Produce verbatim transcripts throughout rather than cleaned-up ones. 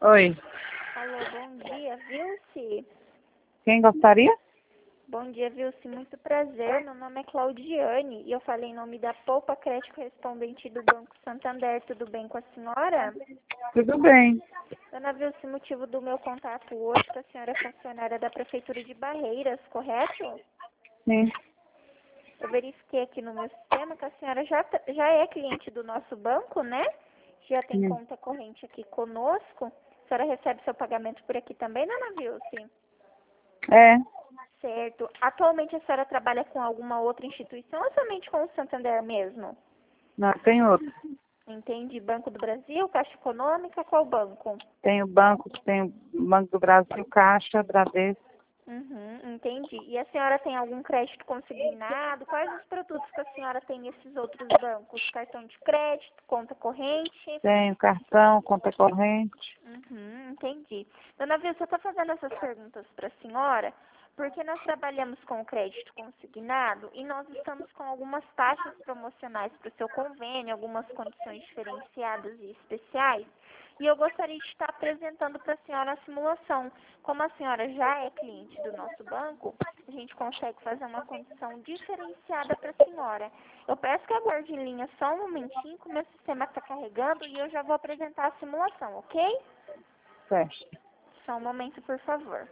Oi. Alô, bom dia, Vilce? Quem gostaria? Bom dia, Vilce. Muito prazer. Meu nome é Claudiane e eu falei em nome da Poupa Crédito Correspondente do Banco Santander. Tudo bem com a senhora? Tudo bem. Dona Vilce, motivo do meu contato hoje com a senhora é funcionária da Prefeitura de Barreiras, correto? Sim. Eu verifiquei aqui no meu sistema que a senhora já, tá- já é cliente do nosso banco, né? Já tem Sim. conta corrente aqui conosco. A senhora recebe seu pagamento por aqui também, dona Vilce? É. Certo. Atualmente a senhora trabalha com alguma outra instituição ou somente com o Santander mesmo? Não, tem outro. Entende? Banco do Brasil, Caixa Econômica, qual banco? Tem o banco, tem o Banco do Brasil, Caixa, Bradesco. Uhum, entendi. E a senhora tem algum crédito consignado? Quais os produtos que a senhora tem nesses outros bancos? Cartão de crédito, conta corrente? Tem o cartão, conta corrente. Uhum, entendi. Dona Vilsa, eu estou fazendo essas perguntas para a senhora porque nós trabalhamos com o crédito consignado e nós estamos com algumas taxas promocionais para o seu convênio, algumas condições diferenciadas e especiais. E eu gostaria de estar apresentando para a senhora a simulação. Como a senhora já é cliente do nosso banco, a gente consegue fazer uma condição diferenciada para a senhora. Eu peço que aguarde em linha só um momentinho, que o meu sistema está carregando e eu já vou apresentar a simulação, ok? Certo. Só um momento, por favor.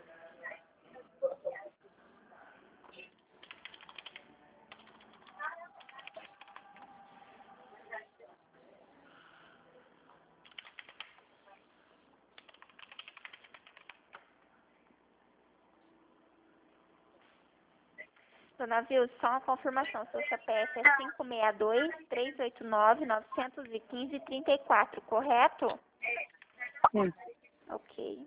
Dona Vilsa, só uma confirmação. Seu C P F é cinco seis dois, três oito nove, nove um cinco, três quatro, correto? Sim. Ok.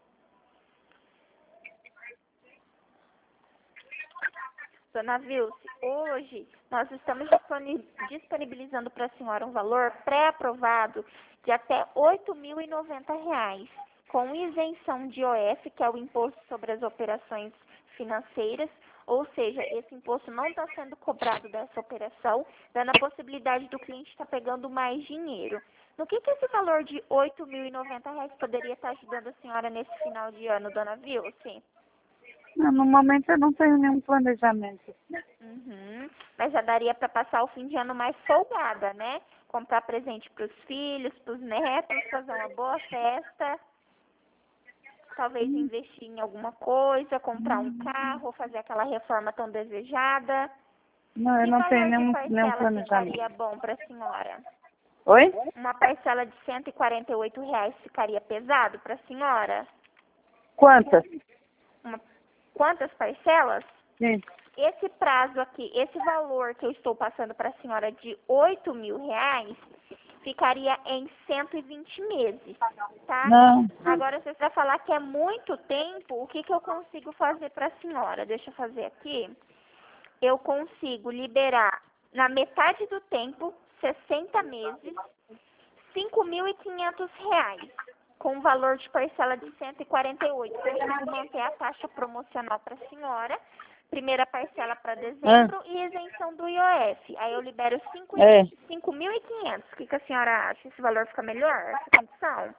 Dona Vilce, hoje nós estamos disponi- disponibilizando para a senhora um valor pré-aprovado de até oito mil e noventa reais, com isenção de I O F, que é o Imposto sobre as Operações Financeiras, ou seja, esse imposto não está sendo cobrado dessa operação, dando a possibilidade do cliente estar pegando mais dinheiro. No que, que esse valor de oito mil e noventa reais poderia estar ajudando a senhora nesse final de ano, Dona Vilce? Não, no momento eu não tenho nenhum planejamento. Uhum. Mas já daria para passar o fim de ano mais folgada, né? Comprar presente para os filhos, para os netos, fazer uma boa festa, talvez investir em alguma coisa, comprar um carro, fazer aquela reforma tão desejada. Não, eu Que não tenho valor de nenhum, nenhum parcela planejamento. ficaria bom para a senhora? Oi? Uma parcela de cento e quarenta e oito reais ficaria pesado para a senhora? Quantas? Uma... Quantas parcelas? Sim. Esse prazo aqui, esse valor que eu estou passando para a senhora de oito mil reais, ficaria em cento e vinte meses, tá? Não. Agora, se você vai falar que é muito tempo, o que, que eu consigo fazer para a senhora? Deixa eu fazer aqui. Eu consigo liberar, na metade do tempo, sessenta meses, cinco mil e quinhentos reais, com um valor de parcela de cento e quarenta e oito. Consigo manter a taxa promocional para a senhora. Primeira parcela para dezembro Ah, e isenção do I O F. Aí eu libero é. cinco mil e quinhentos. O que, que a senhora acha? Esse valor fica melhor? Essa condição?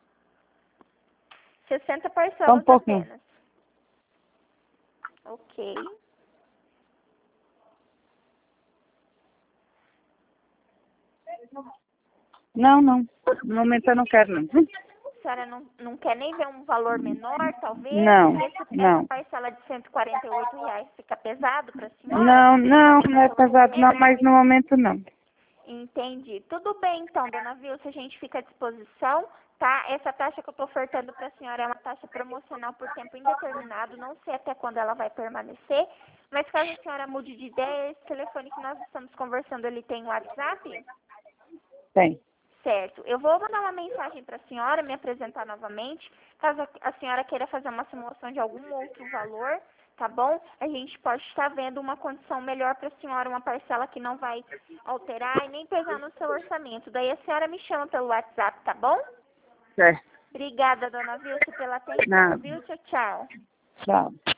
sessenta Só um parcelas pouquinho. apenas. Ok. Não, não. No momento eu não quero, não. A senhora não, não quer nem ver um valor menor, talvez? Não, Esse, essa não. parcela de cento e quarenta e oito reais fica pesado para a senhora? Não, não, Fica não é pelo pesado não, momento? mas no momento não. Entendi. Tudo bem, então, dona Vilsa, a gente fica à disposição, tá? Essa taxa que eu estou ofertando para a senhora é uma taxa promocional por tempo indeterminado, não sei até quando ela vai permanecer, mas caso a senhora mude de ideia, esse telefone que nós estamos conversando, ele tem WhatsApp? Tem. Certo. Eu vou mandar uma mensagem para a senhora, me apresentar novamente, caso a senhora queira fazer uma simulação de algum outro valor, tá bom? A gente pode estar vendo uma condição melhor para a senhora, uma parcela que não vai alterar e nem pesar no seu orçamento. Daí a senhora me chama pelo WhatsApp, tá bom? Certo. Obrigada, dona Vilce, pela atenção, Nada. viu? Tchau, tchau. Tchau.